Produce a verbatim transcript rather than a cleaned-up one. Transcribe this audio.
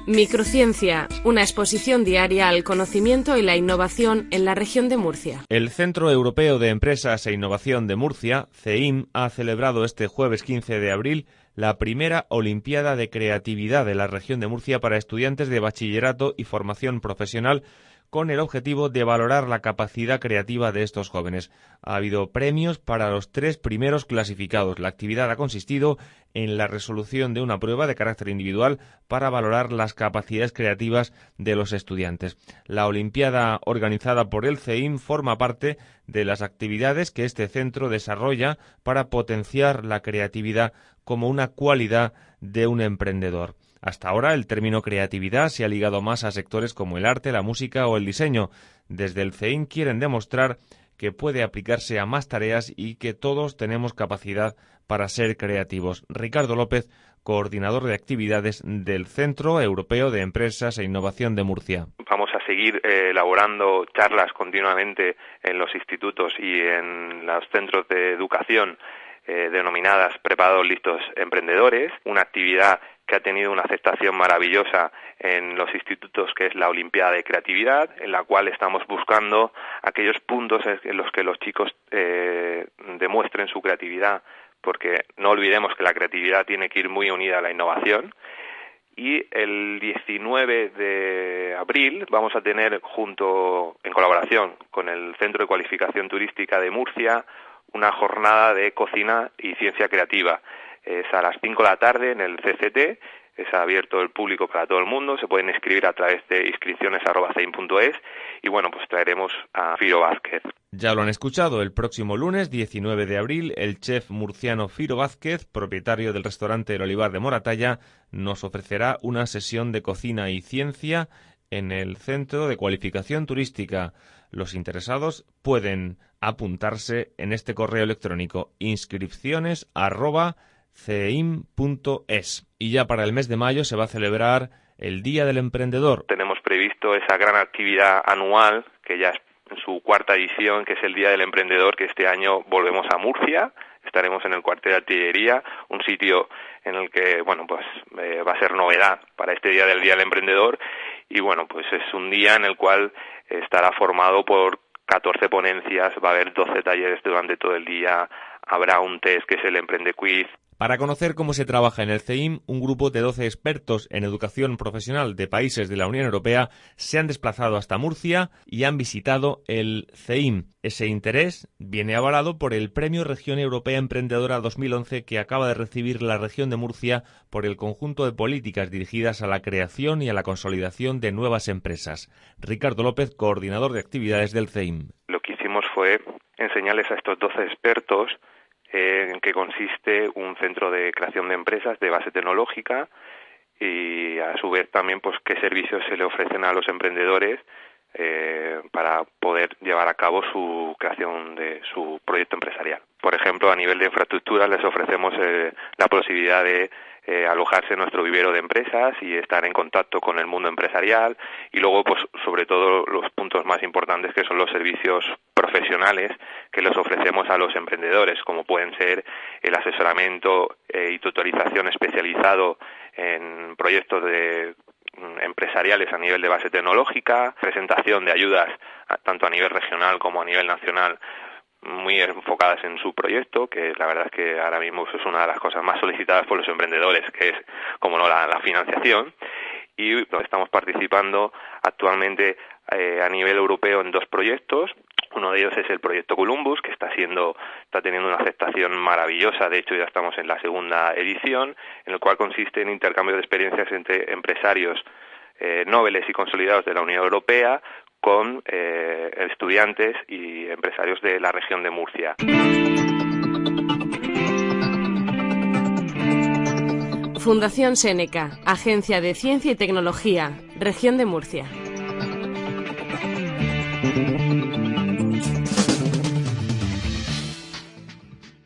Microciencia, una exposición diaria al conocimiento y la innovación en la región de Murcia. El Centro Europeo de Empresas e Innovación de Murcia, C E I M, ha celebrado este jueves quince de abril la primera Olimpiada de Creatividad de la región de Murcia para estudiantes de bachillerato y formación profesional, con el objetivo de valorar la capacidad creativa de estos jóvenes. Ha habido premios para los tres primeros clasificados. La actividad ha consistido en la resolución de una prueba de carácter individual para valorar las capacidades creativas de los estudiantes. La Olimpiada organizada por el C E I M forma parte de las actividades que este centro desarrolla para potenciar la creatividad como una cualidad de un emprendedor. Hasta ahora el término creatividad se ha ligado más a sectores como el arte, la música o el diseño. Desde el C E I M quieren demostrar que puede aplicarse a más tareas y que todos tenemos capacidad para ser creativos. Ricardo López, coordinador de actividades del Centro Europeo de Empresas e Innovación de Murcia. Vamos a seguir eh, elaborando charlas continuamente en los institutos y en los centros de educación eh, denominadas Preparados Listos Emprendedores, una actividad que ha tenido una aceptación maravillosa en los institutos, que es la Olimpiada de Creatividad, en la cual estamos buscando aquellos puntos en los que los chicos eh, demuestren su creatividad, porque no olvidemos que la creatividad tiene que ir muy unida a la innovación. Y el diecinueve de abril vamos a tener, junto en colaboración con el Centro de Cualificación Turística de Murcia, una jornada de cocina y ciencia creativa. Es a las cinco de la tarde en el C C T, es abierto el público para todo el mundo, se pueden inscribir a través de inscripciones arroba ceim punto es y bueno, pues traeremos a Firo Vázquez. Ya lo han escuchado, el próximo lunes diecinueve de abril el chef murciano Firo Vázquez, propietario del restaurante El Olivar de Moratalla, nos ofrecerá una sesión de cocina y ciencia en el Centro de Cualificación Turística. Los interesados pueden apuntarse en este correo electrónico inscripciones arroba ceim punto es. Y ya para el mes de mayo se va a celebrar el Día del Emprendedor. Tenemos previsto esa gran actividad anual, que ya es en su cuarta edición, que es el Día del Emprendedor, que este año volvemos a Murcia. Estaremos en el cuartel de artillería, un sitio en el que, bueno, pues eh, va a ser novedad para este día del Día del Emprendedor. Y bueno, pues es un día en el cual estará formado por catorce ponencias, va a haber doce talleres durante todo el día, habrá un test que es el Emprende Quiz. Para conocer cómo se trabaja en el C E I M, un grupo de doce expertos en educación profesional de países de la Unión Europea se han desplazado hasta Murcia y han visitado el C E I M. Ese interés viene avalado por el Premio Región Europea Emprendedora dos mil once que acaba de recibir la región de Murcia por el conjunto de políticas dirigidas a la creación y a la consolidación de nuevas empresas. Ricardo López, coordinador de actividades del C E I M. Lo que hicimos fue enseñarles a estos doce expertos en qué consiste un centro de creación de empresas de base tecnológica y a su vez también pues qué servicios se le ofrecen a los emprendedores eh, para poder llevar a cabo su creación de su proyecto empresarial. Por ejemplo, a nivel de infraestructura les ofrecemos eh, la posibilidad de eh, alojarse en nuestro vivero de empresas y estar en contacto con el mundo empresarial y luego pues sobre todo los puntos más importantes que son los servicios profesionales que les ofrecemos a los emprendedores, como pueden ser el asesoramiento eh, y tutorización especializado en proyectos de empresariales a nivel de base tecnológica, presentación de ayudas a, tanto a nivel regional como a nivel nacional muy enfocadas en su proyecto, que la verdad es que ahora mismo es una de las cosas más solicitadas por los emprendedores, que es, como no, la, la financiación. Y estamos participando actualmente eh, a nivel europeo en dos proyectos. Uno de ellos es el proyecto Columbus, que está siendo, está teniendo una aceptación maravillosa. De hecho, ya estamos en la segunda edición, en el cual consiste en intercambio de experiencias entre empresarios eh, nobles y consolidados de la Unión Europea con eh, estudiantes y empresarios de la región de Murcia. Fundación Seneca, Agencia de Ciencia y Tecnología, Región de Murcia.